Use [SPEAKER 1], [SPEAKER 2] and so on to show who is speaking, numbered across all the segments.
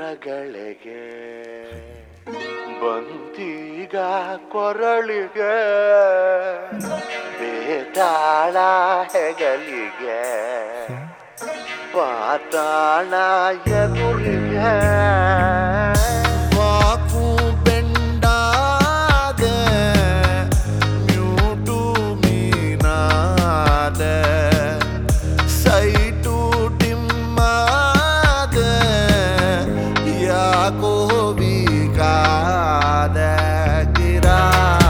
[SPEAKER 1] ರಗಳಿಗೆ ಬಂದೀಗ ಕೊರಳಿಗೆ ಬೇತಾಳ ಹೆಗಲಿಗೆ ಪಾತಾಳ ಎದುರಿಗೆ ವಾಕು ಬೆಂಡಾದೆ ಮ್ಯೂಟು ಮೀನಾದೆ ಸೈಟು ಟಿಮ್ಮಾದೆ ಯಾಕೋ ಬೀಗಾದೆ ಗಿರಾ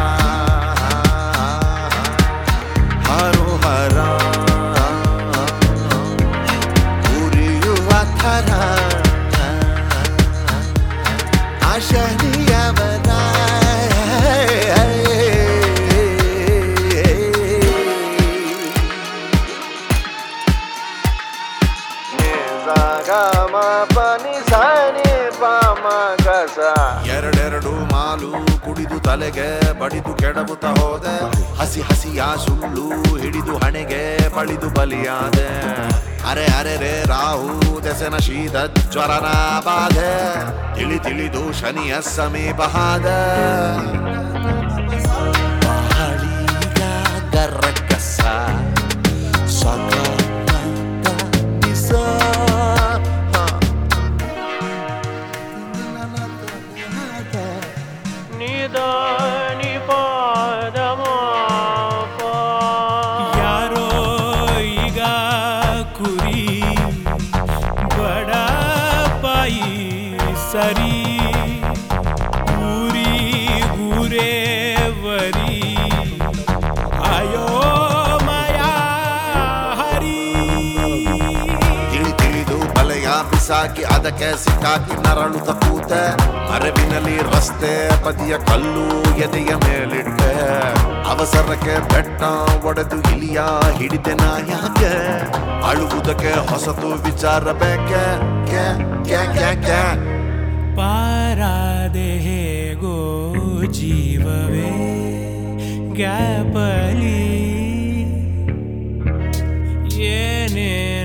[SPEAKER 1] ಹರು ಹರ ಉರಿಯುವ ಥರ ಆಶನಿಯವರ ಎರಡೆರಡು ಮಾಲು ಕುಡಿದು ತಲೆಗೆ ಬಡಿದು ಕೆಡವುತ್ತ ಹೋದೆ ಹಸಿ ಹಸಿಯ ಸುಳ್ಳು ಹಿಡಿದು ಹಣೆಗೆ ಬಳಿದು ಬಲಿಯಾದೆ ಅರೆ ಅರೆ ರೇ ರಾಹು ದೆಸೆನ ಶೀತ ಜ್ವರನ ಬಾಧೆ ತಿಳಿ ತಿಳಿದು ಶನಿಯ ಸಮೀಪ ಹಾದ ಬಹಳೀಗ ಗರ್ರಕಸ
[SPEAKER 2] ನಿದಾನಿ ಪಾದಮ ಯಾರೋ ಈಗ ಕುರಿ ಬಡ ಪಾಯಿ ಸರಿ ಊರಿ ಗೂರೇ ವರಿ ಆಯೋ ಮಾಯಾ ಹರಿ
[SPEAKER 1] ತಿಳಿ ತಿಳಿದು ಬಲೆಯ ಬಿಸಾಕಿ ಅದಕ್ಕೆ ಸಿಕ್ಕಾಕಿ ನರಳುತ್ತ ಕೂತೆ ಮರವಿನಲ್ಲಿ ರಸ್ತೆ ಬದಿಯ ಕಲ್ಲು ಎದೆಯ ಮೇಲಿಟ್ಟೆ ಅವಸರಕ್ಕೆ ಬೆಟ್ಟ ಒಡೆದು ಇಲಿಯ ಹಿಡಿದೆ ನಾ ಯಾಕೆ ಅಳುವುದಕ್ಕೆ ಹೊಸತು ವಿಚಾರ ಬೇಕೆ
[SPEAKER 2] ಪಾರಾದೆ ಹೇಗೋ ಜೀವವೇ ಗ್ಯಾಪಲಿ ಏನೇ